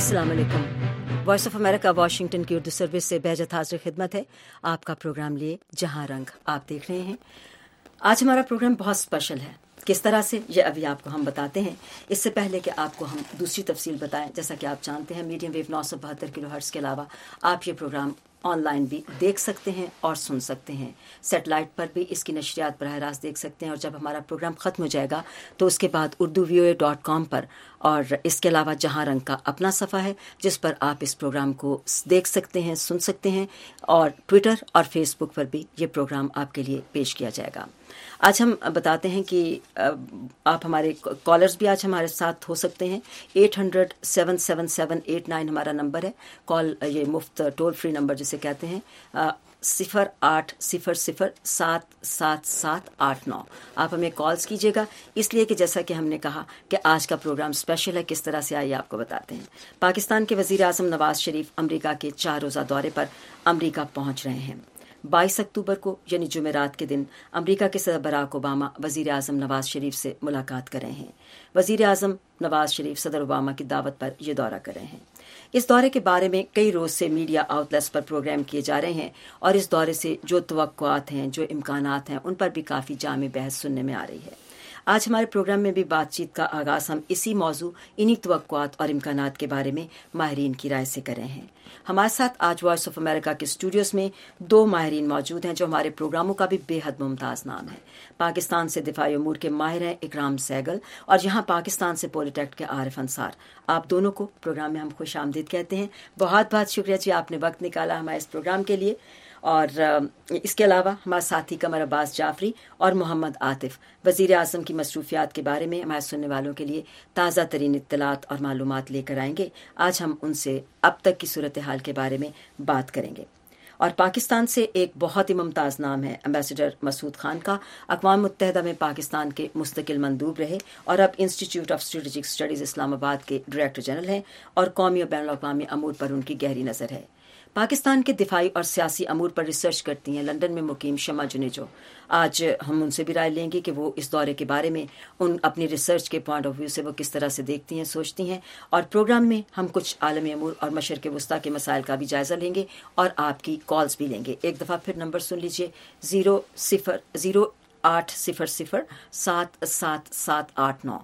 अस्सलाम वालेकुम। Voice of America Washington की उर्दू सर्विस से बेहजत हाजिर खिदमत है। आपका प्रोग्राम लिए जहां रंग आप देख रहे हैं। आज हमारा प्रोग्राम बहुत स्पेशल है। किस तरह से ये अभी आपको हम बताते हैं। इससे पहले कि आपको हम दूसरी तफसील बताएं, जैसा कि आप जानते हैं मीडियम वेव 972 किलोहर्ट्ज़ के अलावा आप ये प्रोग्राम ऑनलाइन भी देख सकते हैं और सुन सकते हैं। सेटेलाइट पर भी इसकी नशरियात बराह रास्त देख सकते हैं और जब हमारा प्रोग्राम ख़त्म हो जाएगा तो उसके बाद urduvoa.com पर और इसके अलावा जहां रंग का अपना सफ़ा है जिस पर आप इस प्रोग्राम को देख सकते हैं, सुन सकते हैं और ट्विटर और फेसबुक पर भी ये प्रोग्राम आपके लिए पेश किया जाएगा। आज हम बताते हैं कि आप हमारे कॉलर्स भी आज हमारे साथ हो सकते हैं। 800-777-89 हमारा नंबर है। कॉल ये मुफ्त टोल फ्री नंबर जिसे कहते हैं 0800-777-89। आप हमें कॉल्स कीजिएगा, इसलिए कि जैसा कि हमने कहा कि आज का प्रोग्राम स्पेशल है। किस तरह से आइए आपको बताते हैं। पाकिस्तान के वज़ीर आज़म नवाज शरीफ अमरीका के 4 रोज़ा दौरे पर अमरीका पहुंच रहे हैं। 22 अक्टूबर को यानी जुमेरात के दिन अमरीका के सदर बराक ओबामा वज़ीर आज़म नवाज शरीफ से मुलाकात कर रहे हैं। वज़ीर आज़म नवाज शरीफ सदर ओबामा की दावत पर यह दौरा कर रहे हैं। इस दौरे के बारे में कई रोज से मीडिया आउटलेट्स पर प्रोग्राम किए जा रहे हैं और इस दौरे से जो तवक्कुआत हैं, जो इम्कानात हैं, उन पर भी काफ़ी जामे बहस सुनने में आ रही है। आज हमारे प्रोग्राम में भी बातचीत का आगाज़ हम इसी मौजू, इन्हीं तवक्कुआत और इम्कानात के बारे में माहिरीन की राय से कर रहे हैं। हमारे साथ आज वॉइस ऑफ अमेरिका के स्टूडियोज में 2 माहिरीन मौजूद हैं जो हमारे प्रोग्रामों का भी बेहद मुमताज़ नाम है। पाकिस्तान से दिफाई उमूर के माहिर हैं इकराम सहगल और यहाँ पाकिस्तान से पॉलिटेक्ट के आरिफ अंसार। आप दोनों को प्रोग्राम में हम खुश आमदीद कहते हैं। बहुत बहुत शुक्रिया जी, आपने वक्त निकाला हमारे इस प्रोग्राम के लिए। और इसके अलावा हमारे साथी कमर अब्बास जाफरी और मोहम्मद आतिफ वज़ीर आज़म की मसरूफियात के बारे में हमारे सुनने वालों के लिए ताज़ा तरीन इत्तलात और मालूमात लेकर आएंगे। आज हम उनसे अब तक की सूरत हाल के बारे में बात करेंगे। और पाकिस्तान से एक बहुत ही मुमताज़ नाम है एम्बेसडर मसूद खान का। अक़वाम मुत्तहिदा में पाकिस्तान के मुस्तकिल मंदूब रहे और अब Institute of Strategic Studies Islamabad के डायरेक्टर जनरल हैं और कौमी और बैनुल अक़वामी अमूर पर उनकी गहरी नज़र है। पाकिस्तान के दिफाई और सियासी अमूर पर रिसर्च करती हैं लंदन में मुकीम शमा जुनेजो। आज हम उनसे भी राय लेंगे कि वो इस दौरे के बारे में उन अपनी रिसर्च के पॉइंट ऑफ व्यू से वो किस तरह से देखती हैं, सोचती हैं। और प्रोग्राम में हम कुछ आलमी अमूर और मशरक़ वस्ता के मसाइल का भी जायज़ा लेंगे और आपकी कॉल्स भी लेंगे। एक दफ़ा फिर नंबर सुन लीजिए 0800-777-89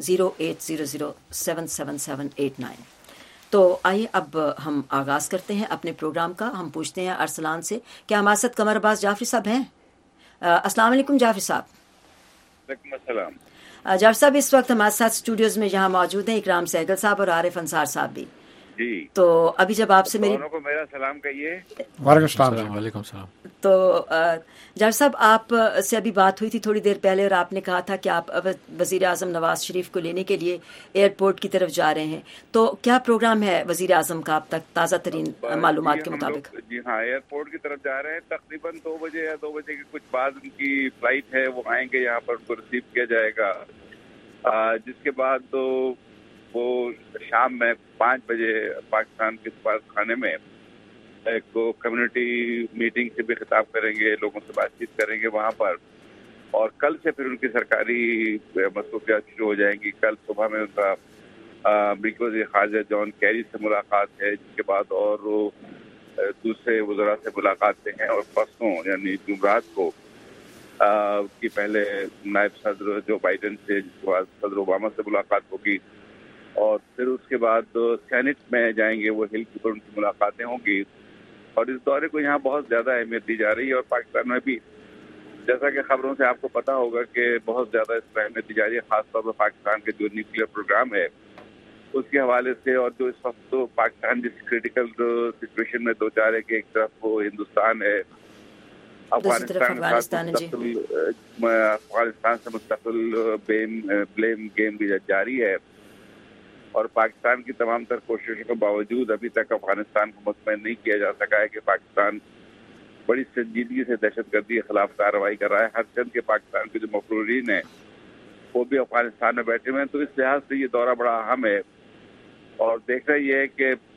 0800-777-89। तो आइए अब हम आगाज़ करते हैं अपने प्रोग्राम का। हम पूछते हैं अरसलान से, क्या हमारे साथ कमर अब्बास जाफरी साहब हैं? अस्सलाम वालेकुम जाफरी साहब। वालेकुम अस्सलाम। जाफरी साहब इस वक्त हमारे साथ स्टूडियोज़ में यहाँ मौजूद हैं इकराम सहगल साहब और आरिफ अंसार साहब भी जी। तो अभी जब आपसे मेरी दोनों को मेरा सलाम कहिए। वालेकुम सलाम। तो जाफर साहब आप से अभी बात हुई थी थोड़ी देर पहले और आपने कहा था कि आप वज़ीर आज़म नवाज शरीफ को लेने के लिए एयरपोर्ट की तरफ जा रहे हैं। तो क्या प्रोग्राम है वज़ीर आज़म का अब तक ताज़ा तरीन मालूमात के मुताबिक? जी हाँ, एयरपोर्ट की तरफ जा रहे हैं। तकरीबन 2 बजे या 2 बजे के कुछ बाद उनकी फ्लाइट है, वो आएंगे यहाँ पर, उनको रिसीव किया जाएगा। जिसके बाद तो वो शाम में 5 बजे पाकिस्तान के सफारत खाने में एक कम्युनिटी मीटिंग से भी खिताब करेंगे, लोगों से बातचीत करेंगे वहाँ पर। और कल से फिर उनकी सरकारी मसरूफियात शुरू हो जाएंगी। कल सुबह में उनका अमरीकी वज़ीर ख़ारजा जॉन कैरी से मुलाकात है, जिसके बाद और वो दूसरे वज़रा से मुलाकातें हैं। और परसों यानी जुमरात को की पहले नायब सदर जो बाइडन से, जिसके बाद सदर ओबामा से मुलाकात होगी और फिर उसके बाद सेनेट में जाएंगे वो, हिल की पर उनकी मुलाकातें होंगी। और इस दौरे को यहाँ बहुत ज़्यादा अहमियत दी जा रही है और पाकिस्तान में भी, जैसा कि खबरों से आपको पता होगा कि बहुत ज़्यादा इस पर अहमियत दी जा रही है, खासतौर पर पाकिस्तान के जो न्यूक्लियर प्रोग्राम है उसके हवाले से। और जो इस वक्त तो पाकिस्तान जिस क्रिटिकल सिचुएशन में दो चार है कि एक तरफ वो हिंदुस्तान है, अफगानिस्तान से मुस्तकिल ब्लेम गेम भी जारी है। और पाकिस्तान की तमाम तर कोशिशों के बावजूद अभी तक अफगानिस्तान को मुतमईन नहीं किया जा सका है कि पाकिस्तान बड़ी संजीदगी से दहशतगर्दी के खिलाफ कार्रवाई कर रहा है। हर चंद के पाकिस्तान के जो मफरूरीन हैं वो भी अफगानिस्तान में बैठे हुए हैं। तो इस लिहाज से ये दौरा बड़ा अहम है और देखना ये है कि